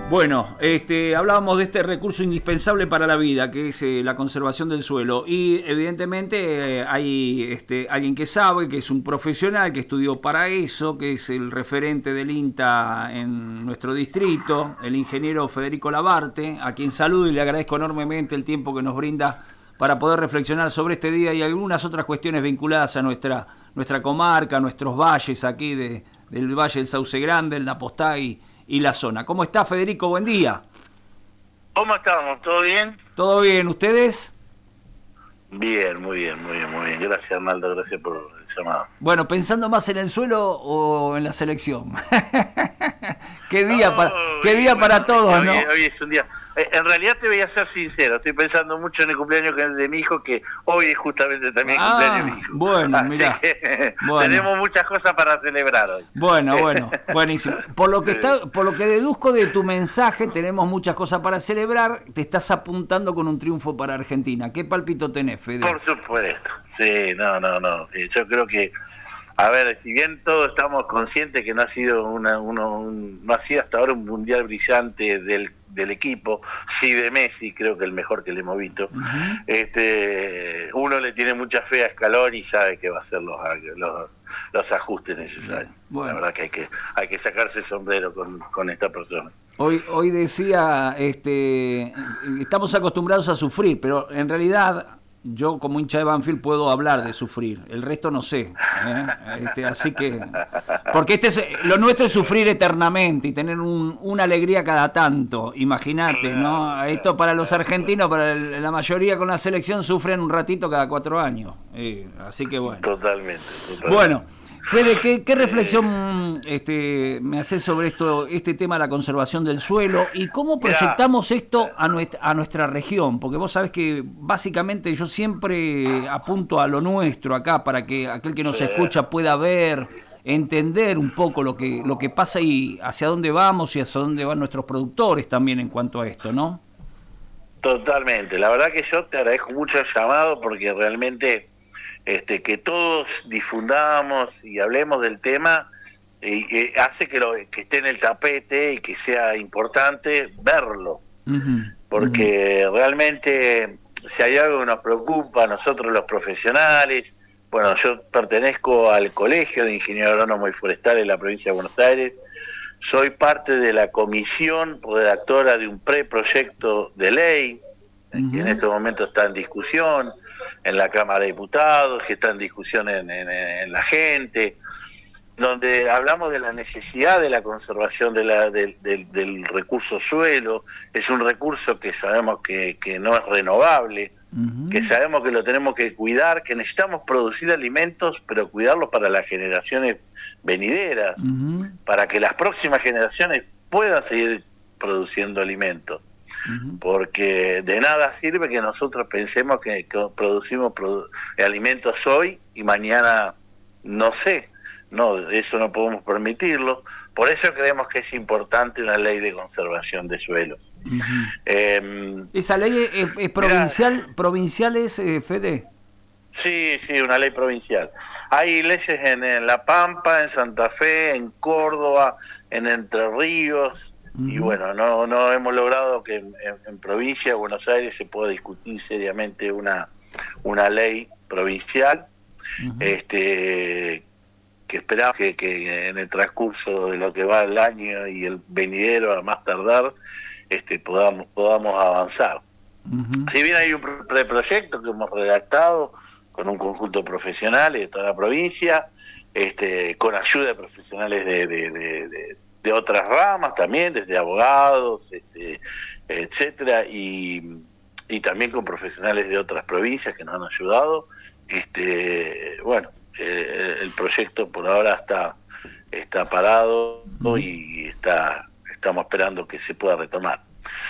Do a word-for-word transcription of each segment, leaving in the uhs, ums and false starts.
Bueno, este, hablábamos de este recurso indispensable para la vida, que es eh, la conservación del suelo. Y evidentemente eh, hay este, alguien que sabe, que es un profesional, que estudió para eso, que es el referente del INTA en nuestro distrito, el ingeniero Federico Labarte, a quien saludo y le agradezco enormemente el tiempo que nos brinda para poder reflexionar sobre este día y algunas otras cuestiones vinculadas a nuestra, nuestra comarca, nuestros valles aquí de, del Valle del Sauce Grande, el Napostá y y la zona. ¿Cómo está, Federico? Buen día. ¿Cómo estamos? ¿Todo bien? ¿Todo bien? ¿Ustedes? Bien, muy bien, muy bien, muy bien. Gracias, Arnaldo, gracias por el llamado. Bueno, pensando más en el suelo o en la selección. qué día, no, para, qué día bueno, para todos, hoy, ¿no? Hoy es un día... En realidad te voy a ser sincero, estoy pensando mucho en el cumpleaños de mi hijo, que hoy es justamente también el ah, cumpleaños de mi hijo. Bueno, mirá. Bueno. Tenemos muchas cosas para celebrar hoy. Bueno, bueno, buenísimo. Por lo que está, por lo que deduzco de tu mensaje, tenemos muchas cosas para celebrar, te estás apuntando con un triunfo para Argentina. ¿Qué palpito tenés, Fede? Por supuesto, sí, no, no, no. Sí, yo creo que, a ver, si bien todos estamos conscientes que no ha sido una, uno, un, no ha sido hasta ahora un mundial brillante del del equipo, sí de Messi, creo que el mejor que le hemos visto, uh-huh. este uno le tiene mucha fe a Scaloni y sabe que va a hacer los, los, los ajustes necesarios. Bueno. La verdad que hay que hay que sacarse el sombrero con, con esta persona. Hoy hoy decía, este estamos acostumbrados a sufrir, pero en realidad yo como hincha de Banfield puedo hablar de sufrir, el resto no sé, ¿eh? este, así que porque este es, lo nuestro es sufrir eternamente y tener un, una alegría cada tanto, imagínate, ¿no? Esto para los argentinos, para el, la mayoría con la selección sufren un ratito cada cuatro años, eh, así que bueno. Totalmente. totalmente. Bueno. Fede, ¿qué, qué reflexión este, me haces sobre esto, este tema de la conservación del suelo y cómo proyectamos esto a nuestra, a nuestra región? Porque vos sabés que básicamente yo siempre apunto a lo nuestro acá para que aquel que nos escucha pueda ver, entender un poco lo que, lo que pasa y hacia dónde vamos y hacia dónde van nuestros productores también en cuanto a esto, ¿no? Totalmente. La verdad que yo te agradezco mucho el llamado porque realmente... Este, que todos difundamos y hablemos del tema y, y hace que, lo, que esté en el tapete y que sea importante verlo, uh-huh. porque uh-huh. realmente si hay algo que nos preocupa a nosotros los profesionales, bueno, yo pertenezco al Colegio de Ingenieros Agrónomos y Forestales de la provincia de Buenos Aires, soy parte de la comisión redactora de un preproyecto de ley, uh-huh. que en este momento está en discusión en la Cámara de Diputados, que está en discusión en, en, en la gente, donde hablamos de la necesidad de la conservación de la, de, de, del recurso suelo. Es un recurso que sabemos que, que no es renovable, uh-huh. que sabemos que lo tenemos que cuidar, que necesitamos producir alimentos, pero cuidarlos para las generaciones venideras, uh-huh. para que las próximas generaciones puedan seguir produciendo alimentos. Uh-huh. Porque de nada sirve que nosotros pensemos que, que producimos produ- alimentos hoy y mañana no sé, no, eso no podemos permitirlo. Por eso creemos que es importante una ley de conservación de suelos. Uh-huh. eh, ¿Esa ley es, es provincial, mira, provincial es, eh, Fede? Sí, sí, una ley provincial. Hay leyes en, en La Pampa, en Santa Fe, en Córdoba, en Entre Ríos. Uh-huh. Y bueno, no no hemos logrado que en, en provincia de Buenos Aires se pueda discutir seriamente una una ley provincial, uh-huh. este que esperamos que, que en el transcurso de lo que va el año y el venidero a más tardar, este podamos podamos avanzar. Uh-huh. Si bien hay un preproyecto que hemos redactado con un conjunto de profesionales de toda la provincia, este con ayuda de profesionales de, de, de, de de otras ramas también, desde abogados, este, etcétera, y, y también con profesionales de otras provincias que nos han ayudado. Este, bueno, eh, el proyecto por ahora está está parado y está estamos esperando que se pueda retomar.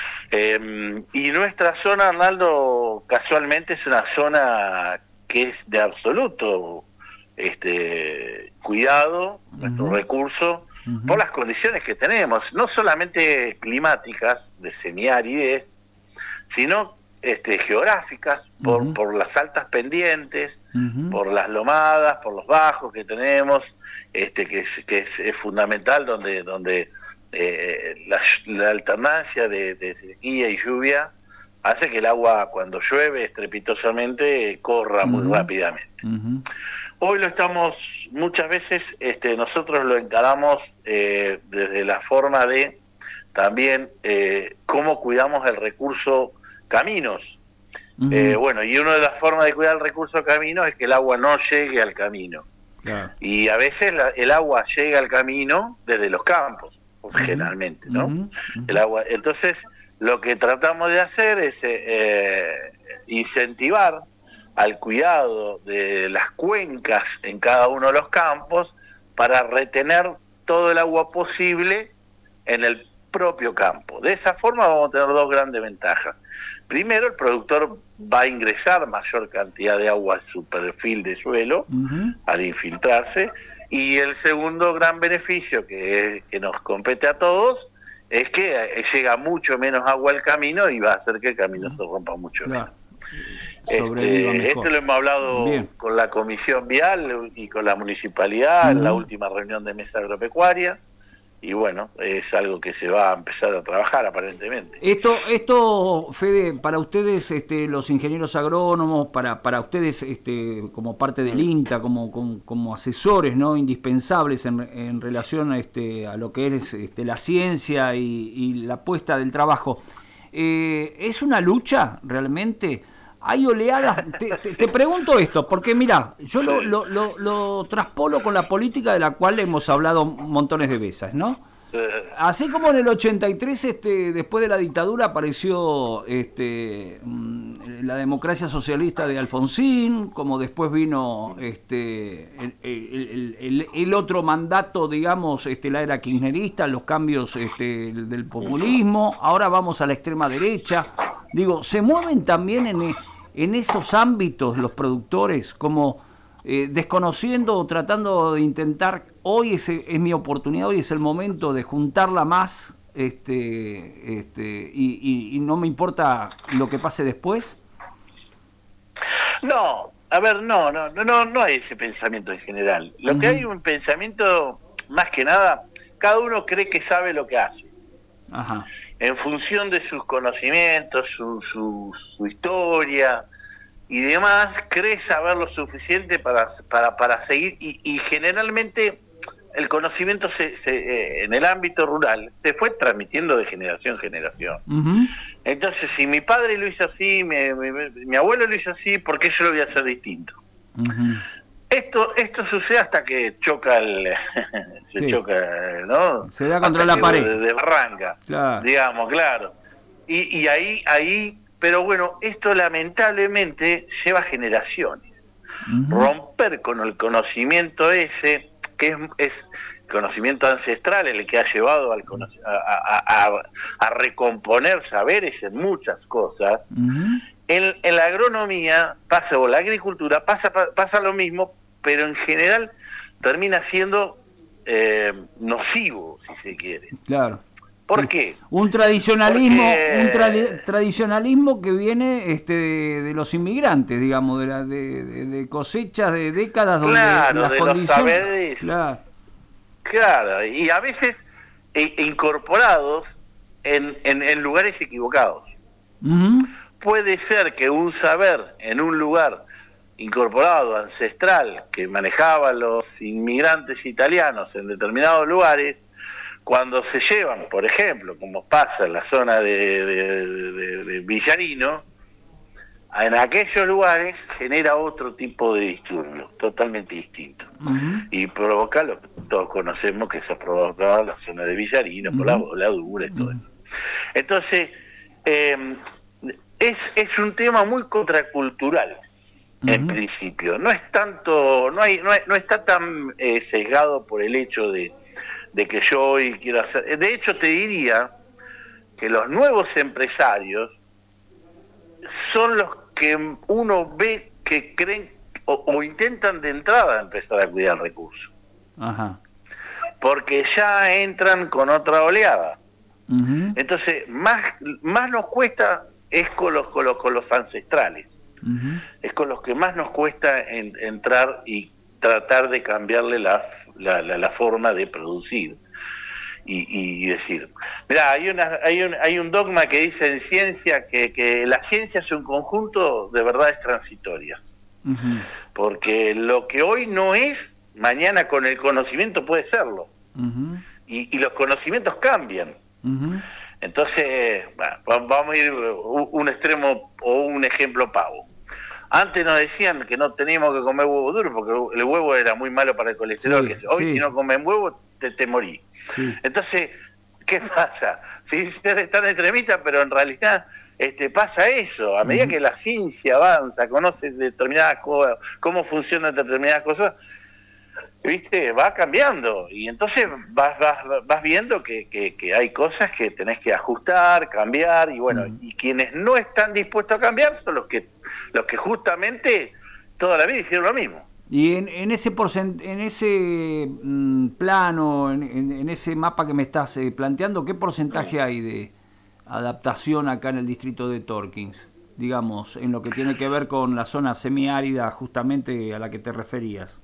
Eh, y nuestra zona, Arnaldo, casualmente es una zona que es de absoluto este cuidado, uh-huh. nuestro recurso, uh-huh. por las condiciones que tenemos, no solamente climáticas, de semiárides, sino este, geográficas, por, uh-huh. por las altas pendientes, uh-huh. por las lomadas, por los bajos que tenemos, este, que es, que es, es fundamental donde donde eh, la, la alternancia de, de sequía y lluvia hace que el agua, cuando llueve estrepitosamente, corra uh-huh. muy rápidamente. Uh-huh. Hoy lo estamos, muchas veces este, nosotros lo encaramos eh, desde la forma de también eh, cómo cuidamos el recurso caminos. Uh-huh. Eh, bueno, y una de las formas de cuidar el recurso caminos es que el agua no llegue al camino. Yeah. Y a veces la, el agua llega al camino desde los campos, uh-huh. generalmente, ¿no? Uh-huh. El agua, entonces, lo que tratamos de hacer es eh, incentivar al cuidado de las cuencas en cada uno de los campos para retener todo el agua posible en el propio campo. De esa forma vamos a tener dos grandes ventajas. Primero, el productor va a ingresar mayor cantidad de agua a su perfil de suelo uh-huh. al infiltrarse, y el segundo gran beneficio que, que nos compete a todos es que llega mucho menos agua al camino y va a hacer que el camino se rompa mucho claro. menos. Este, esto lo hemos hablado Bien. con la Comisión Vial y con la Municipalidad uh-huh. en la última reunión de Mesa Agropecuaria, y bueno, es algo que se va a empezar a trabajar aparentemente. Esto, esto Fede, para ustedes, este, los ingenieros agrónomos, para para ustedes, este, como parte del INTA, como como, como asesores, ¿no?, indispensables en, en relación a, este, a lo que es este, la ciencia y, y la puesta del trabajo, eh, ¿es una lucha realmente? Hay oleadas, te, te, te pregunto esto, porque mira, yo lo, lo, lo, lo traspolo con la política de la cual hemos hablado montones de veces, ¿no? Así como en el ochenta y tres, este, después de la dictadura, apareció este, la democracia socialista de Alfonsín, como después vino este, el, el, el, el otro mandato, digamos, este, la era kirchnerista, los cambios este, del populismo, ahora vamos a la extrema derecha. Digo, ¿se mueven también en, en esos ámbitos los productores, como eh, desconociendo o tratando de intentar, hoy es, es mi oportunidad, hoy es el momento de juntarla más, este, este, y, y, y no me importa lo que pase después? No, a ver, no, no, no, no hay ese pensamiento en general. Lo uh-huh. que hay un pensamiento, más que nada, cada uno cree que sabe lo que hace. Ajá. En función de sus conocimientos, su, su, su historia y demás, cree saber lo suficiente para para, para seguir, y, y generalmente el conocimiento se, se, eh, en el ámbito rural se fue transmitiendo de generación en generación. Uh-huh. Entonces, si mi padre lo hizo así, mi, mi, mi abuelo lo hizo así, ¿por qué yo lo voy a hacer distinto? Uh-huh. Esto esto sucede hasta que choca el se sí. choca, ¿no? Se da contra hasta la pared. De, de barranca, claro. digamos, claro. Y, y ahí ahí, pero bueno, esto lamentablemente lleva generaciones. Uh-huh. Romper con el conocimiento ese, que es, es conocimiento ancestral, el que ha llevado al a, a, a, a recomponer saberes en muchas cosas. Uh-huh. En, en la agronomía pasa, o la agricultura pasa pasa lo mismo, pero en general termina siendo eh, nocivo, si se quiere. Claro. ¿Por qué? Un tradicionalismo, Porque... un tra- tradicionalismo que viene este de, de los inmigrantes, digamos, de, la, de, de, de cosechas de décadas donde claro, las de condiciones... los saberes. Claro. Claro, y a veces e, e incorporados en, en, en lugares equivocados. Uh-huh. Puede ser que un saber en un lugar incorporado, ancestral, que manejaban los inmigrantes italianos en determinados lugares, cuando se llevan, por ejemplo, como pasa en la zona de, de, de, de Villarino, en aquellos lugares genera otro tipo de disturbio, totalmente distinto. Uh-huh. Y provoca lo que todos conocemos que se ha provocado en la zona de Villarino, uh-huh. por la voladura y todo uh-huh. eso. Entonces, eh, es, es un tema muy contracultural, uh-huh. en principio. No es tanto, no hay, no, hay, no está tan eh, sesgado por el hecho de de que yo hoy quiero hacer. De hecho, te diría que los nuevos empresarios son los que uno ve que creen o, o intentan de entrada empezar a cuidar el recurso. Ajá. Porque ya entran con otra oleada. Uh-huh. Entonces, más más nos cuesta es con los, con los, con los ancestrales. Uh-huh. Es con los que más nos cuesta en, entrar y tratar de cambiarle la La, la, la forma de producir. y, y decir, mirá, hay, una, hay, un, hay un dogma que dice en ciencia que, que la ciencia es un conjunto de verdades transitorias. Uh-huh. Porque lo que hoy no es, mañana con el conocimiento puede serlo. Uh-huh. y, y los conocimientos cambian. Uh-huh. Entonces, bueno, vamos a ir un extremo o un ejemplo pavo. Antes nos decían que no teníamos que comer huevo duro porque el huevo era muy malo para el colesterol. Sí, que hoy sí. Si no comen huevo te, te morís. Sí. Entonces, ¿qué pasa? Sí, es tan extremista, pero en realidad este, pasa eso. A medida uh-huh. que la ciencia avanza, conoce determinadas cosas, cómo funcionan determinadas cosas, viste, va cambiando. Y entonces vas vas, vas viendo que, que, que hay cosas que tenés que ajustar, cambiar, y bueno, uh-huh. y quienes no están dispuestos a cambiar son los que los que justamente toda la vida hicieron lo mismo. Y en, en ese porcent en ese mm, plano, en, en, en ese mapa que me estás eh, planteando, ¿qué porcentaje hay de adaptación acá en el distrito de Torkins? Digamos, en lo que tiene que ver con la zona semiárida justamente a la que te referías.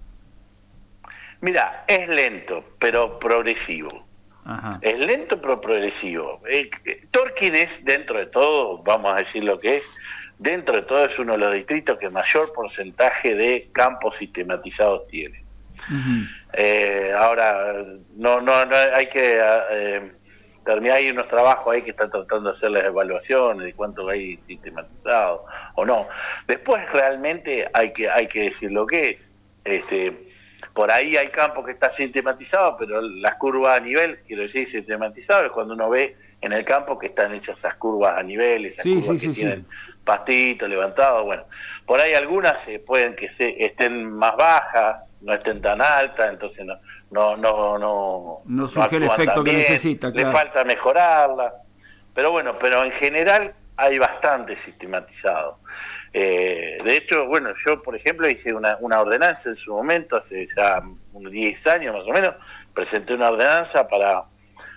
Mira, es lento, pero progresivo. Ajá. Es lento, pero progresivo. Eh, Torkins es, dentro de todo, vamos a decir lo que es, dentro de todo es uno de los distritos que mayor porcentaje de campos sistematizados tiene. Uh-huh. eh, ahora, no, no, no hay que eh, terminar, hay unos trabajos ahí que están tratando de hacer las evaluaciones de cuánto hay sistematizado o no. Después realmente hay que hay que decir lo que es. Este, por ahí hay campos que están sistematizados, pero las curvas a nivel, quiero decir sistematizado, es cuando uno ve en el campo que están hechas esas curvas a nivel, esas sí, curvas sí, que sí, tienen sí. pastitos levantados, bueno, por ahí algunas eh, pueden que se estén más bajas, no estén tan altas, entonces no no no no no surge no el efecto que necesita, claro. Le falta mejorarla, pero bueno, pero en general hay bastante sistematizado. Eh, de hecho, bueno, yo por ejemplo hice una, una ordenanza en su momento, hace ya unos diez años más o menos, presenté una ordenanza para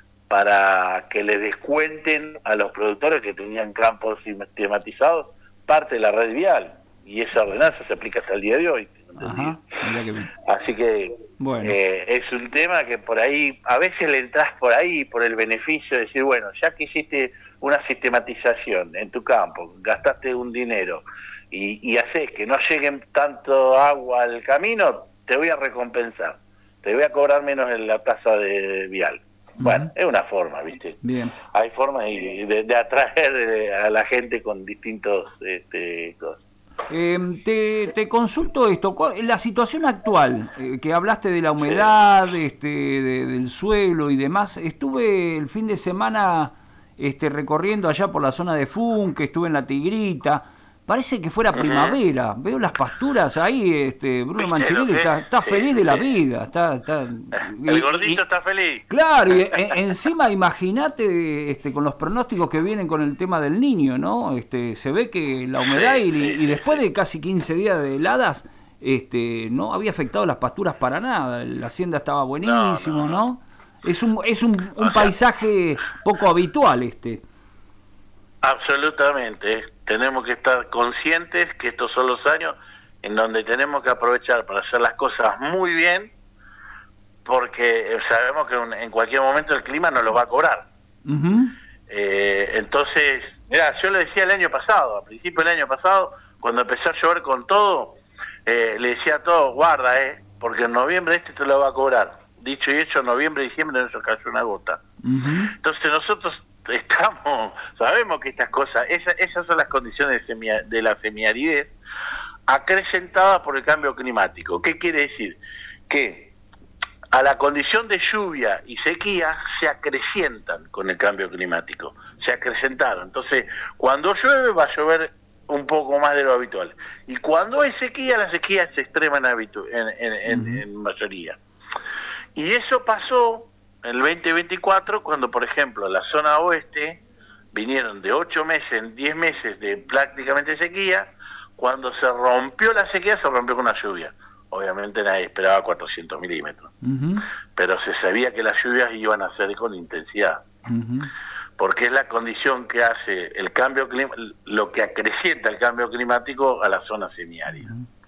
para que le descuenten a los productores que tenían campos sistematizados parte de la red vial, y esa ordenanza se aplica hasta el día de hoy. Ajá, que así que bueno. eh, es un tema que por ahí, a veces le entras por ahí por el beneficio de decir, bueno, ya que hiciste una sistematización en tu campo, gastaste un dinero y, y haces que no lleguen tanto agua al camino, te voy a recompensar, te voy a cobrar menos en la tasa de vial. Bueno, uh-huh. es una forma, ¿viste? Bien. Hay formas de, de, de atraer a la gente con distintos este, cosas. Eh, te, te consulto esto, la situación actual, eh, que hablaste de la humedad, sí. este, de, del suelo y demás, estuve el fin de semana este, recorriendo allá por la zona de Funque, estuve en la Tigrita, parece que fuera primavera, uh-huh. veo las pasturas ahí, este Bruno Manchinelli está, está sí, feliz de la vida, está, está el y, gordito y, está feliz. Claro, y en, encima imagínate este, con los pronósticos que vienen con el tema del Niño, ¿no? Este, se ve que la humedad sí, y, sí, y después sí. de casi quince días de heladas, este, no había afectado las pasturas para nada, la hacienda estaba buenísimo, ¿no? no, no. ¿no? Es un es un, un paisaje poco habitual este. Absolutamente. Tenemos que estar conscientes que estos son los años en donde tenemos que aprovechar para hacer las cosas muy bien, porque sabemos que en cualquier momento el clima nos lo va a cobrar. Uh-huh. Eh, entonces, mira, yo le decía el año pasado, a principio del año pasado, cuando empezó a llover con todo, eh, le decía a todos, guarda, eh, porque en noviembre este te lo va a cobrar. Dicho y hecho, en noviembre y diciembre no se cayó una gota. Uh-huh. Entonces nosotros estamos, sabemos que estas cosas, esa, esas son las condiciones de, semia, de la semiaridez acrecentadas por el cambio climático. ¿Qué quiere decir? Que a la condición de lluvia y sequía se acrecientan con el cambio climático, se acrecentaron. Entonces, cuando llueve va a llover un poco más de lo habitual. Y cuando hay sequía, la sequía se extrema en, habitu en, en, en, uh-huh. en mayoría. Y eso pasó en el veinte veinticuatro, cuando por ejemplo la zona oeste vinieron de ocho meses en diez meses de prácticamente sequía, cuando se rompió la sequía se rompió con una lluvia. Obviamente nadie esperaba cuatrocientos milímetros, uh-huh. pero se sabía que las lluvias iban a ser con intensidad, uh-huh. porque es la condición que hace el cambio climático, lo que acrecienta el cambio climático a la zona semiárida. Uh-huh.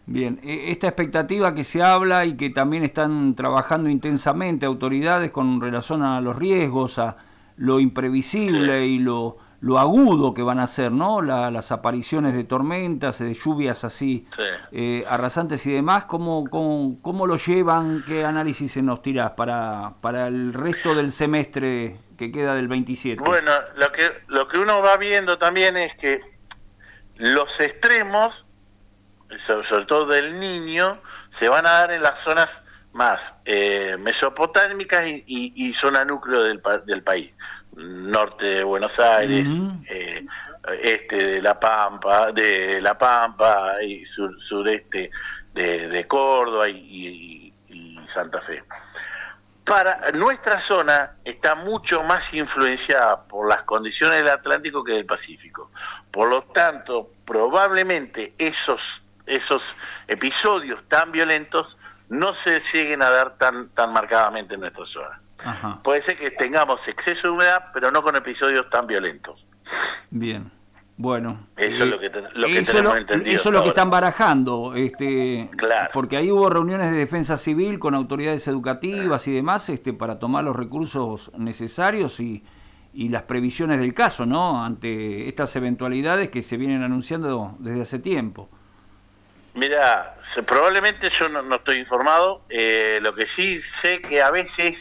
Bien, esta expectativa que se habla y que también están trabajando intensamente autoridades con relación a los riesgos, a lo imprevisible Sí. y lo, lo agudo que van a ser, ¿no? La, las apariciones de tormentas, de lluvias así Sí. eh, arrasantes y demás, ¿cómo, cómo, cómo lo llevan? ¿Qué análisis se nos tirás para, para el resto del semestre que queda del veintisiete? Bueno, lo que, lo que uno va viendo también es que los extremos, sobre, sobre todo del Niño, se van a dar en las zonas más eh, mesopotámicas y, y, y zona núcleo del, del país. Norte de Buenos Aires, uh-huh. eh, este de La Pampa, de La Pampa y sur, sureste de, de Córdoba y, y, y Santa Fe. Para nuestra zona está mucho más influenciada por las condiciones del Atlántico que del Pacífico. Por lo tanto, probablemente esos esos episodios tan violentos no se lleguen a dar tan tan marcadamente en nuestra zona. Ajá. Puede ser que tengamos exceso de humedad, pero no con episodios tan violentos. Bien, bueno. Eso eh, es lo que, te, lo que eso tenemos lo, entendido. Eso es lo que están barajando, este, claro. Porque ahí hubo reuniones de defensa civil con autoridades educativas y demás, este, para tomar los recursos necesarios y, y las previsiones del caso, ¿no? Ante estas eventualidades que se vienen anunciando desde hace tiempo. Mira, probablemente yo no, no estoy informado, eh, lo que sí sé que a veces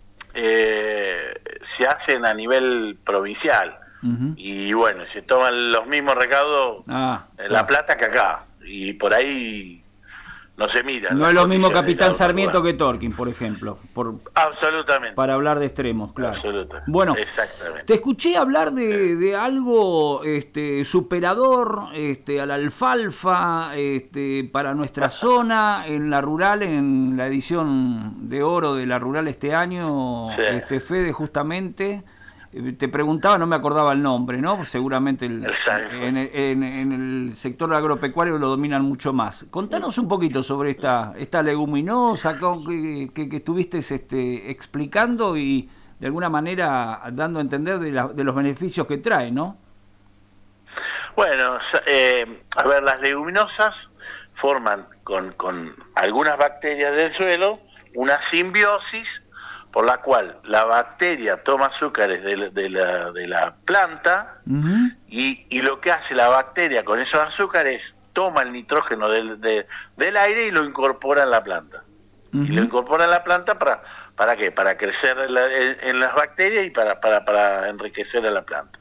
eh, se hacen a nivel provincial, uh-huh. y bueno, se toman los mismos recaudos ah, en claro. La Plata que acá, y por ahí no se mira. No es lo mismo Capitán Sarmiento que Torquín, por ejemplo. Por, Absolutamente. Para hablar de extremos, claro. Absolutamente. Bueno, exactamente. Te escuché hablar de, de algo este, superador este, a la alfalfa este, para nuestra zona, en la rural, en la edición de oro de la rural este año, sí. este Fede, justamente. Te preguntaba, no me acordaba el nombre, ¿no? Seguramente el, en, en, en el sector agropecuario lo dominan mucho más. Contanos un poquito sobre esta esta leguminosa que, que, que estuviste este, explicando y de alguna manera dando a entender de, la, de los beneficios que trae, ¿no? Bueno, eh, a ver, las leguminosas forman con, con algunas bacterias del suelo una simbiosis por la cual la bacteria toma azúcares de, de, la, de la planta, uh-huh. y, y lo que hace la bacteria con esos azúcares, toma el nitrógeno del, de, del aire y lo incorpora en la planta. Uh-huh. Y lo incorpora en la planta para ¿para qué? Para crecer en, la, en, en las bacterias y para, para, para enriquecer a la planta.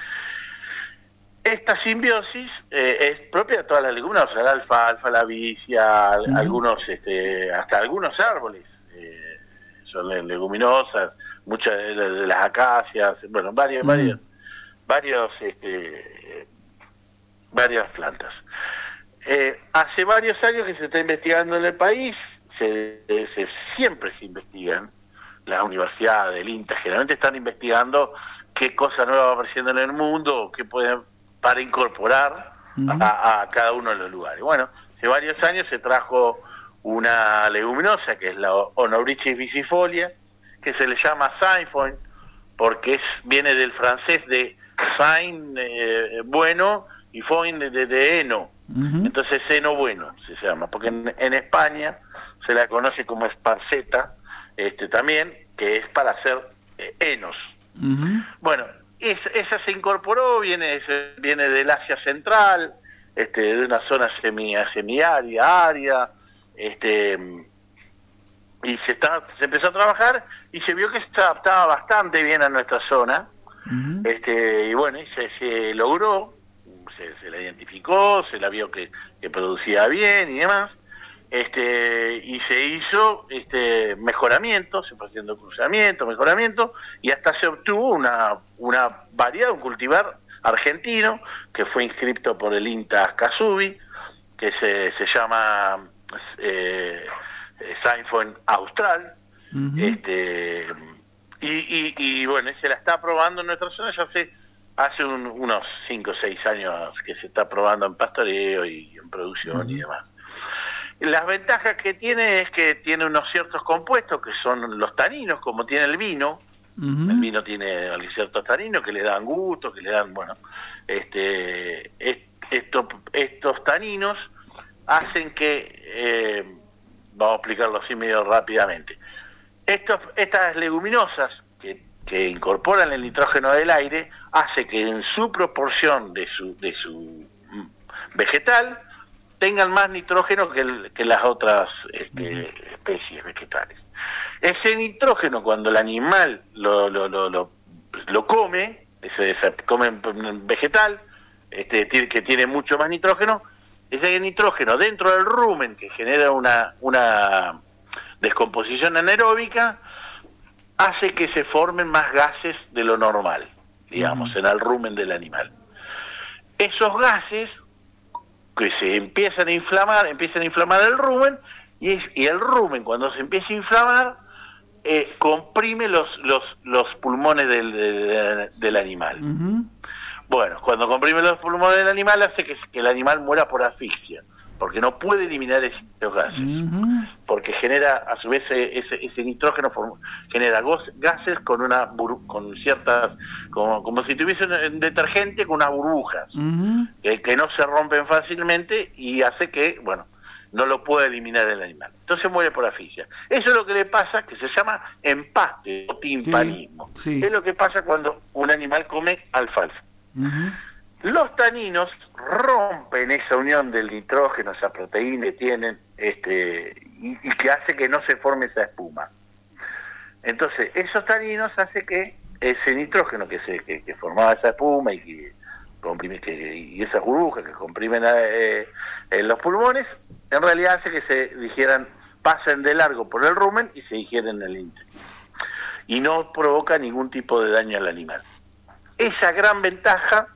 Esta simbiosis eh, es propia de todas las leguminosas, la alfalfa, la vicia, uh-huh. algunos, este, hasta algunos árboles. Son leguminosas, muchas de, de las acacias, bueno, varias, mm. varias, varios, este, varias plantas. Eh, hace varios años que se está investigando en el país, se, se siempre se investigan, las universidades, el INTA, generalmente están investigando qué cosas nuevas va apareciendo en el mundo, qué pueden para incorporar mm. a, a cada uno de los lugares. Bueno, hace varios años se trajo una leguminosa que es la Onobrichis vicifolia, que se le llama Sainfoin porque es viene del francés de sain, eh, bueno, y foin de, de, de heno. Uh-huh. Entonces heno bueno se llama, porque en, en España se la conoce como esparceta, este también, que es para hacer eh, henos. Uh-huh. Bueno, es, esa se incorporó, viene, viene del Asia Central, este, de una zona semi, semiárida, árida, este y se está se empezó a trabajar y se vio que se adaptaba bastante bien a nuestra zona. Uh-huh. este y bueno, y se, se logró, se, se la identificó, se la vio que, que producía bien y demás, este y se hizo este mejoramiento, se fue haciendo cruzamiento, mejoramiento, y hasta se obtuvo una una variedad, un cultivar argentino que fue inscrito por el INTA Casubi, que se, se llama Eh, Sainfoin Austral. Uh-huh. este y, y, y bueno, se la está probando en nuestra zona ya hace hace un, unos cinco o seis años que se está probando en pastoreo y en producción. Uh-huh. Y demás. Las ventajas que tiene es que tiene unos ciertos compuestos que son los taninos, como tiene el vino. Uh-huh. El vino tiene ciertos taninos que le dan gusto, que le dan, bueno, este est, esto, estos taninos hacen que, eh, vamos a explicarlo así medio rápidamente, Estos, estas leguminosas que, que incorporan el nitrógeno del aire hace que en su proporción de su, de su vegetal tengan más nitrógeno que, el, que las otras este, especies vegetales. Ese nitrógeno, cuando el animal lo, lo, lo, lo, lo come, ese, ese come vegetal, este, que tiene mucho más nitrógeno, ese nitrógeno dentro del rumen, que genera una, una descomposición anaeróbica, hace que se formen más gases de lo normal, digamos, uh-huh. en el rumen del animal. Esos gases que se empiezan a inflamar, empiezan a inflamar el rumen, y, es, y el rumen, cuando se empieza a inflamar, eh, comprime los, los, los pulmones del, del, del animal. Uh-huh. Bueno, cuando comprime los pulmones del animal hace que, que el animal muera por asfixia, porque no puede eliminar esos gases, uh-huh. porque genera, a su vez, ese, ese nitrógeno form, genera gases con una con ciertas, como, como si tuviese un detergente con unas burbujas, uh-huh. que, que no se rompen fácilmente y hace que, bueno, no lo pueda eliminar el animal. Entonces muere por asfixia. Eso es lo que le pasa, que se llama empaste o timpanismo. Sí, sí. Es lo que pasa cuando un animal come alfalfa. Uh-huh. Los taninos rompen esa unión del nitrógeno, esa proteína que tienen, este, y, y que hace que no se forme esa espuma. Entonces, esos taninos hace que ese nitrógeno que se que, que formaba esa espuma y que comprime, que, y esas burbujas que comprimen eh, en los pulmones, en realidad hace que se digieran, pasen de largo por el rumen y se digieren en el intestino. Y no provoca ningún tipo de daño al animal. Esa gran ventaja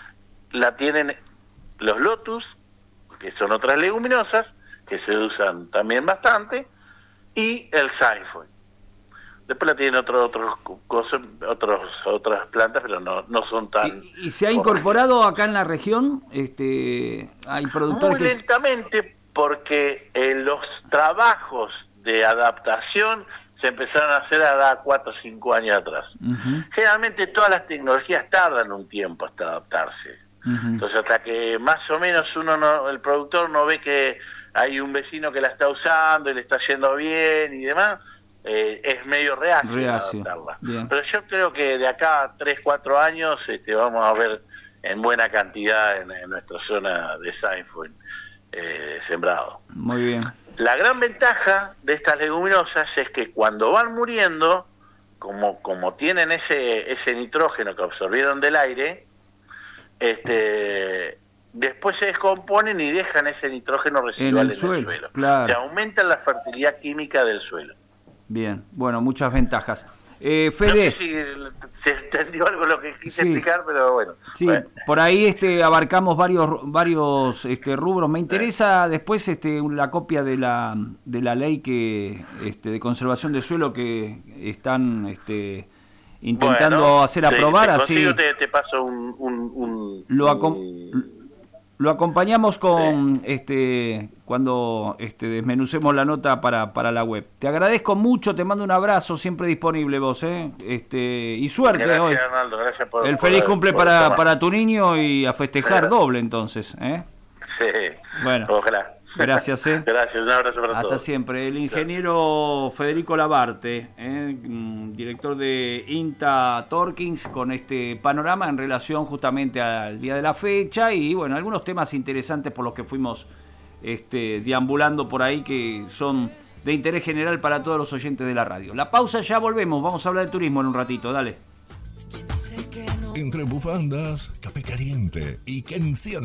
la tienen los lotus, que son otras leguminosas, que se usan también bastante, y el sainfoin. Después la tienen otros otros cosas, otros otras plantas, pero no no son tan... ¿Y, y se ha incorporado acá en la región? Este, hay productores Muy que... lentamente, porque eh, los trabajos de adaptación se empezaron a hacer a cuatro o cinco años atrás. Uh-huh. Generalmente todas las tecnologías tardan un tiempo hasta adaptarse. Uh-huh. Entonces hasta que más o menos uno no, el productor no ve que hay un vecino que la está usando y le está yendo bien y demás, eh, es medio reacio, reacio. adaptarla. Bien. Pero yo creo que de acá a tres, cuatro años este, vamos a ver en buena cantidad en, en nuestra zona de sainfoin eh, sembrado. Muy bien. La gran ventaja de estas leguminosas es que cuando van muriendo, como, como tienen ese, ese nitrógeno que absorbieron del aire, este, después se descomponen y dejan ese nitrógeno residual en el, en suelo, el suelo. Claro. Se aumenta la fertilidad química del suelo. Bien, bueno, muchas ventajas. Eh, Fede, no sé si se entendió algo lo que quise sí, explicar, pero bueno. Sí, bueno. Por ahí este abarcamos varios varios este rubros. Me interesa sí. después este la copia de la de la ley que este de conservación de suelo que están este intentando bueno, hacer aprobar, sí, así te, te paso un, un, un lo acom un... Lo acompañamos con sí. este cuando este desmenucemos la nota para, para la web. Te agradezco mucho, te mando un abrazo, siempre disponible vos, eh. Este y suerte gracias, hoy. Arnaldo, gracias por, el feliz por, cumple por para, para tu niño y a festejar sí. doble entonces, ¿eh? Sí. Bueno. Ojalá. Gracias, eh. Gracias, un abrazo para Hasta todos. Hasta siempre. El ingeniero Federico Labarte, eh, director de INTA Torkins, con este panorama en relación justamente al día de la fecha y, bueno, algunos temas interesantes por los que fuimos este, deambulando por ahí que son de interés general para todos los oyentes de la radio. La pausa, ya volvemos. Vamos a hablar de turismo en un ratito. Dale. Entre bufandas, café caliente y canciones.